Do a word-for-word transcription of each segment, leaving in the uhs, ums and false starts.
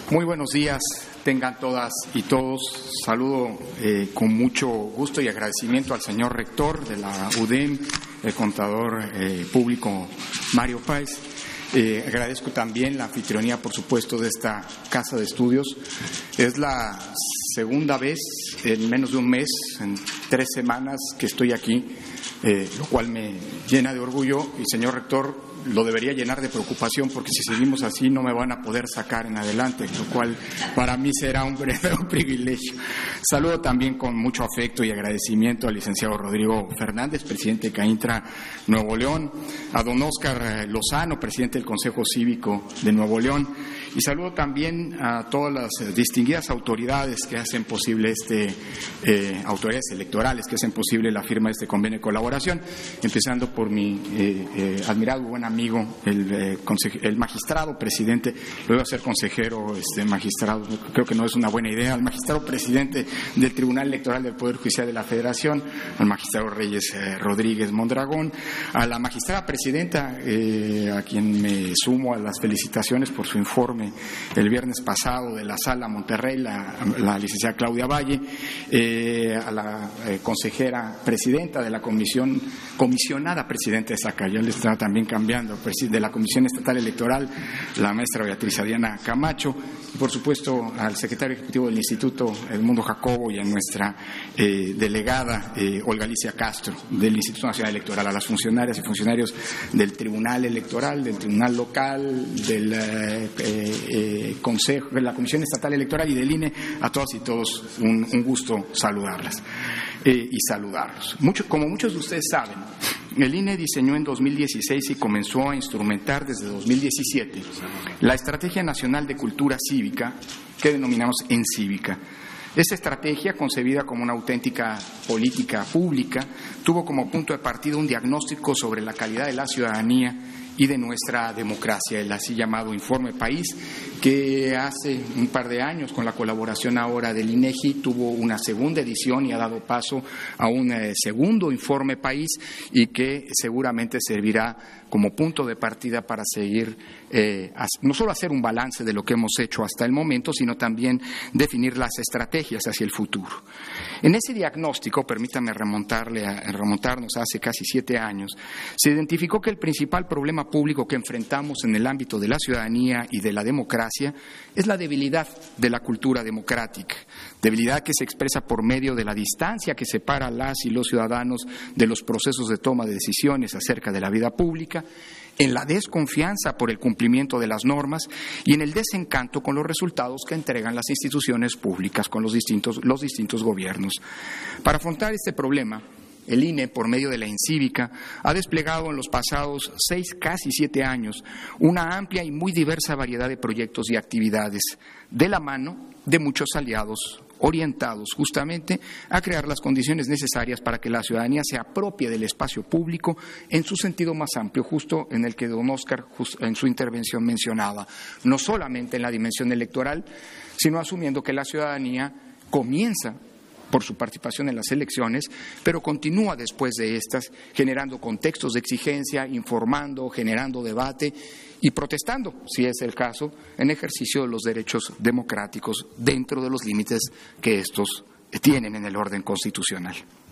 Muy buenos días, tengan todas y todos. Saludo eh, con mucho gusto y agradecimiento al señor rector de la U D E M, el contador eh, público Mario Páez. Eh, agradezco también la anfitrionía, por supuesto, de esta casa de estudios. Es la segunda vez en menos de un mes, en tres semanas, que estoy aquí, eh, lo cual me llena de orgullo. Y, señor rector, lo debería llenar de preocupación, porque si seguimos así no me van a poder sacar en adelante, lo cual para mí será un verdadero privilegio. Saludo también con mucho afecto y agradecimiento al licenciado Rodrigo Fernández, presidente de CAINTRA Nuevo León, a don Óscar Lozano, presidente del Consejo Cívico de Nuevo León, y saludo también a todas las distinguidas autoridades que hacen posible este, eh, autoridades electorales que hacen posible la firma de este convenio de colaboración, empezando por mi eh, eh, admirado buen amigo, el, eh, el magistrado presidente, lo iba a ser consejero, este magistrado, creo que no es una buena idea, al magistrado presidente del Tribunal Electoral del Poder Judicial de la Federación, al magistrado Reyes eh, Rodríguez Mondragón, a la magistrada presidenta, eh, a quien me sumo a las felicitaciones por su informe el viernes pasado de la Sala Monterrey, la, la licenciada Claudia Valle, eh, a la eh, consejera presidenta de la comisión, comisionada presidenta de Saca, ya le estaba también cambiando, de la Comisión Estatal Electoral, la maestra Beatriz Adriana Camacho, y por supuesto al secretario ejecutivo del Instituto, Edmundo Jacobo, y a nuestra eh, delegada eh, Olga Alicia Castro del Instituto Nacional Electoral, a las funcionarias y funcionarios del Tribunal Electoral, del Tribunal Local, del eh, eh, Consejo, de la Comisión Estatal Electoral y del I N E, a todas y todos un, un gusto saludarlas eh, y saludarlos. Mucho, como muchos de ustedes saben, el I N E diseñó en dos mil dieciséis y comenzó a instrumentar desde dos mil diecisiete la Estrategia Nacional de Cultura Cívica, que denominamos EnCívica. Esta estrategia, concebida como una auténtica política pública, tuvo como punto de partida un diagnóstico sobre la calidad de la ciudadanía y de nuestra democracia, el así llamado Informe País, que hace un par de años, con la colaboración ahora del INEGI, tuvo una segunda edición y ha dado paso a un eh, segundo Informe País, y que seguramente servirá como punto de partida para seguir, eh, no solo hacer un balance de lo que hemos hecho hasta el momento, sino también definir las estrategias hacia el futuro. En ese diagnóstico, permítame remontarle a, remontarnos a hace casi siete años, se identificó que el principal problema público que enfrentamos en el ámbito de la ciudadanía y de la democracia es la debilidad de la cultura democrática, debilidad que se expresa por medio de la distancia que separa a las y los ciudadanos de los procesos de toma de decisiones acerca de la vida pública, en la desconfianza por el cumplimiento de las normas y en el desencanto con los resultados que entregan las instituciones públicas, con los distintos, los distintos gobiernos. Para afrontar este problema, el I N E, por medio de la EnCívica, ha desplegado en los pasados seis, casi siete años, una amplia y muy diversa variedad de proyectos y actividades, de la mano de muchos aliados orientados justamente a crear las condiciones necesarias para que la ciudadanía se apropie del espacio público en su sentido más amplio, justo en el que don Óscar en su intervención mencionaba, no solamente en la dimensión electoral, sino asumiendo que la ciudadanía comienza por su participación en las elecciones, pero continúa después de estas, generando contextos de exigencia, informando, generando debate y protestando, si es el caso, en ejercicio de los derechos democráticos dentro de los límites que estos tienen en el orden constitucional.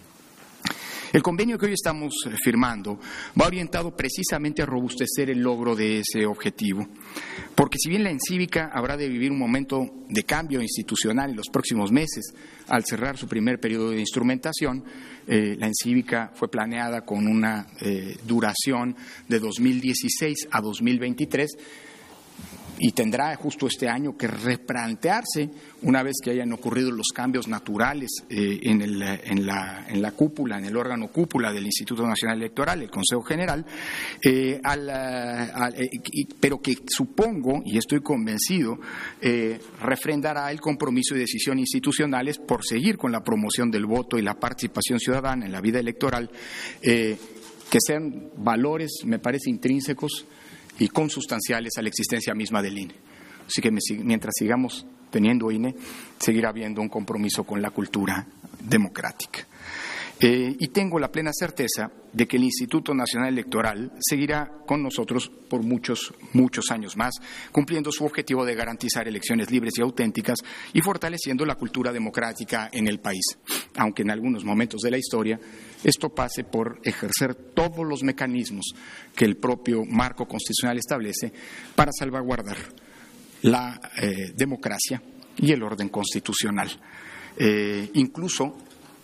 El convenio que hoy estamos firmando va orientado precisamente a robustecer el logro de ese objetivo, porque si bien la EnCívica habrá de vivir un momento de cambio institucional en los próximos meses, al cerrar su primer periodo de instrumentación, eh, la EnCívica fue planeada con una eh, duración de dos mil dieciséis a dos mil veintitrés, y tendrá justo este año que replantearse una vez que hayan ocurrido los cambios naturales eh, en, el, en, la, en la cúpula, en el órgano cúpula del Instituto Nacional Electoral, el Consejo General, eh, al, al, eh, pero que supongo, y estoy convencido, eh, refrendará el compromiso y decisión institucionales por seguir con la promoción del voto y la participación ciudadana en la vida electoral, eh, que sean valores, me parece, intrínsecos y consustanciales a la existencia misma del I N E. Así que mientras sigamos teniendo I N E, seguirá habiendo un compromiso con la cultura democrática. Eh, y tengo la plena certeza de que el Instituto Nacional Electoral seguirá con nosotros por muchos, muchos años más, cumpliendo su objetivo de garantizar elecciones libres y auténticas y fortaleciendo la cultura democrática en el país, aunque en algunos momentos de la historia esto pase por ejercer todos los mecanismos que el propio marco constitucional establece para salvaguardar la eh, democracia y el orden constitucional. Eh, incluso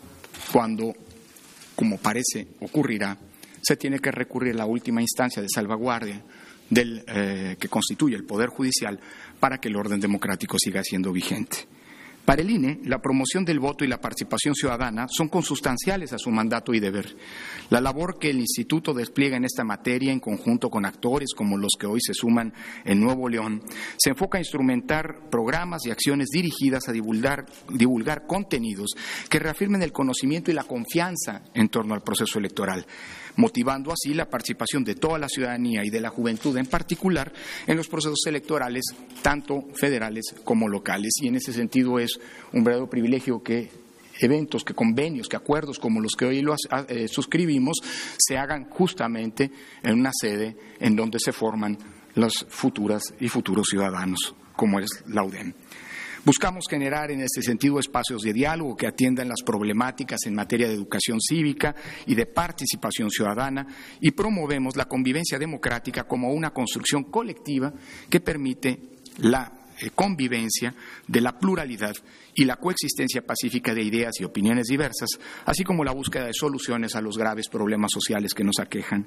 cuando, como parece ocurrirá, se tiene que recurrir a la última instancia de salvaguardia del, eh, que constituye el Poder Judicial para que el orden democrático siga siendo vigente. Para el I N E, la promoción del voto y la participación ciudadana son consustanciales a su mandato y deber. La labor que el Instituto despliega en esta materia, en conjunto con actores como los que hoy se suman en Nuevo León, se enfoca a instrumentar programas y acciones dirigidas a divulgar, divulgar contenidos que reafirmen el conocimiento y la confianza en torno al proceso electoral, motivando así la participación de toda la ciudadanía y de la juventud en particular en los procesos electorales, tanto federales como locales. Y en ese sentido es un verdadero privilegio que eventos, que convenios, que acuerdos como los que hoy lo, eh, suscribimos se hagan justamente en una sede en donde se forman las futuras y futuros ciudadanos, como es la U D E M. Buscamos generar en este sentido espacios de diálogo que atiendan las problemáticas en materia de educación cívica y de participación ciudadana y promovemos la convivencia democrática como una construcción colectiva que permite la eh, convivencia de la pluralidad y la coexistencia pacífica de ideas y opiniones diversas, así como la búsqueda de soluciones a los graves problemas sociales que nos aquejan.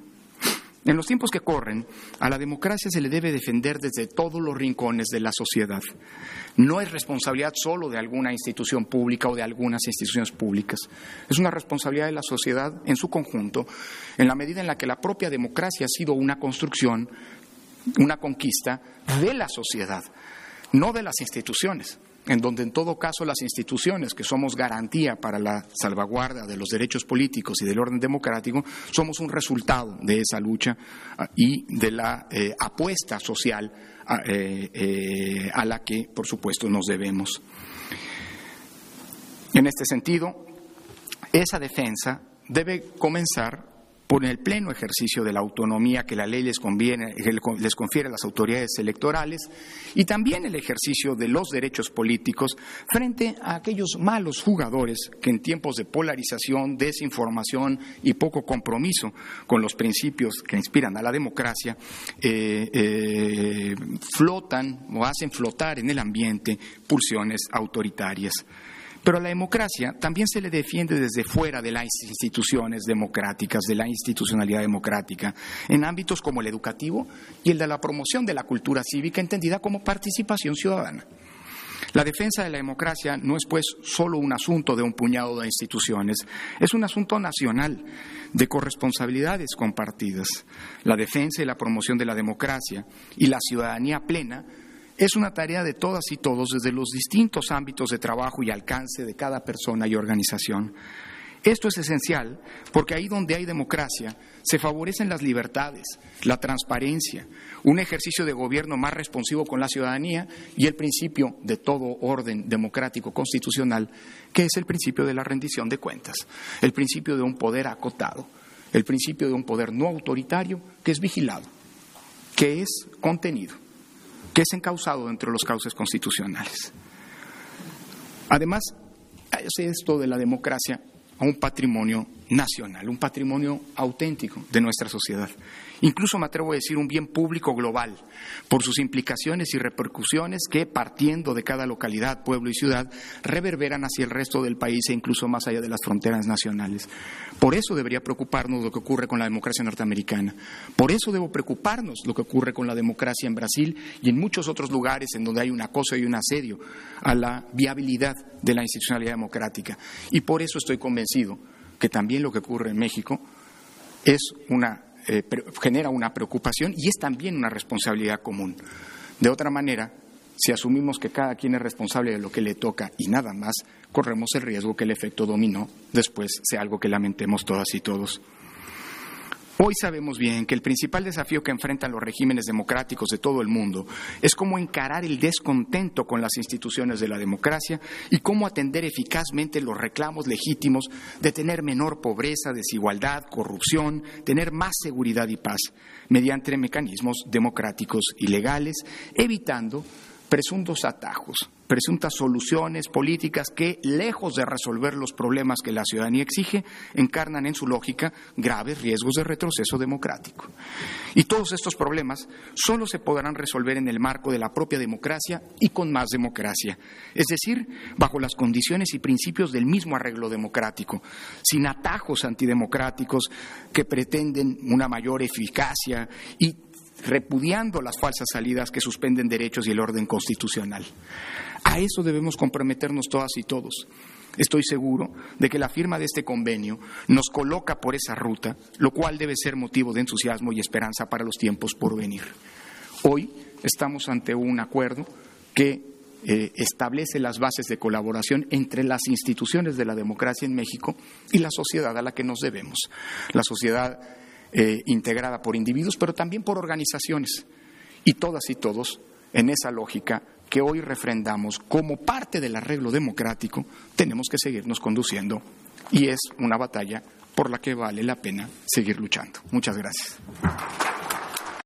En los tiempos que corren, a la democracia se le debe defender desde todos los rincones de la sociedad. No es responsabilidad solo de alguna institución pública o de algunas instituciones públicas. Es una responsabilidad de la sociedad en su conjunto, en la medida en la que la propia democracia ha sido una construcción, una conquista de la sociedad, no de las instituciones, en donde en todo caso las instituciones, que somos garantía para la salvaguarda de los derechos políticos y del orden democrático, somos un resultado de esa lucha y de la eh, apuesta social a, eh, eh, a la que, por supuesto, nos debemos. En este sentido, esa defensa debe comenzar por el pleno ejercicio de la autonomía que la ley les, conviene, les confiere a las autoridades electorales y también el ejercicio de los derechos políticos frente a aquellos malos jugadores que en tiempos de polarización, desinformación y poco compromiso con los principios que inspiran a la democracia eh, eh, flotan o hacen flotar en el ambiente pulsiones autoritarias. Pero a la democracia también se le defiende desde fuera de las instituciones democráticas, de la institucionalidad democrática, en ámbitos como el educativo y el de la promoción de la cultura cívica entendida como participación ciudadana. La defensa de la democracia no es, pues, solo un asunto de un puñado de instituciones, es un asunto nacional de corresponsabilidades compartidas. La defensa y la promoción de la democracia y la ciudadanía plena es una tarea de todas y todos desde los distintos ámbitos de trabajo y alcance de cada persona y organización. Esto es esencial porque ahí donde hay democracia se favorecen las libertades, la transparencia, un ejercicio de gobierno más responsivo con la ciudadanía y el principio de todo orden democrático constitucional, que es el principio de la rendición de cuentas, el principio de un poder acotado, el principio de un poder no autoritario que es vigilado, que es contenido, que es encauzado dentro de los cauces constitucionales. Además, hace esto de la democracia a un patrimonio nacional, un patrimonio auténtico de nuestra sociedad. Incluso me atrevo a decir un bien público global, por sus implicaciones y repercusiones que, partiendo de cada localidad, pueblo y ciudad, reverberan hacia el resto del país e incluso más allá de las fronteras nacionales. Por eso debería preocuparnos lo que ocurre con la democracia norteamericana. Por eso debo preocuparnos lo que ocurre con la democracia en Brasil y en muchos otros lugares en donde hay un acoso y un asedio a la viabilidad de la institucionalidad democrática. Y por eso estoy convencido que también lo que ocurre en México es una Eh, genera una preocupación y es también una responsabilidad común. De otra manera, si asumimos que cada quien es responsable de lo que le toca y nada más, corremos el riesgo que el efecto dominó después sea algo que lamentemos todas y todos. Hoy sabemos bien que el principal desafío que enfrentan los regímenes democráticos de todo el mundo es cómo encarar el descontento con las instituciones de la democracia y cómo atender eficazmente los reclamos legítimos de tener menor pobreza, desigualdad, corrupción, tener más seguridad y paz, mediante mecanismos democráticos y legales, evitando presuntos atajos, presuntas soluciones políticas que, lejos de resolver los problemas que la ciudadanía exige, encarnan en su lógica graves riesgos de retroceso democrático. Y todos estos problemas solo se podrán resolver en el marco de la propia democracia y con más democracia, es decir, bajo las condiciones y principios del mismo arreglo democrático, sin atajos antidemocráticos que pretenden una mayor eficacia y repudiando las falsas salidas que suspenden derechos y el orden constitucional. A eso debemos comprometernos todas y todos. Estoy seguro de que la firma de este convenio nos coloca por esa ruta, lo cual debe ser motivo de entusiasmo y esperanza para los tiempos por venir. Hoy estamos ante un acuerdo que eh, establece las bases de colaboración entre las instituciones de la democracia en México y la sociedad a la que nos debemos. La sociedad Eh, integrada por individuos, pero también por organizaciones, y todas y todos en esa lógica que hoy refrendamos como parte del arreglo democrático, tenemos que seguirnos conduciendo, y es una batalla por la que vale la pena seguir luchando. Muchas gracias.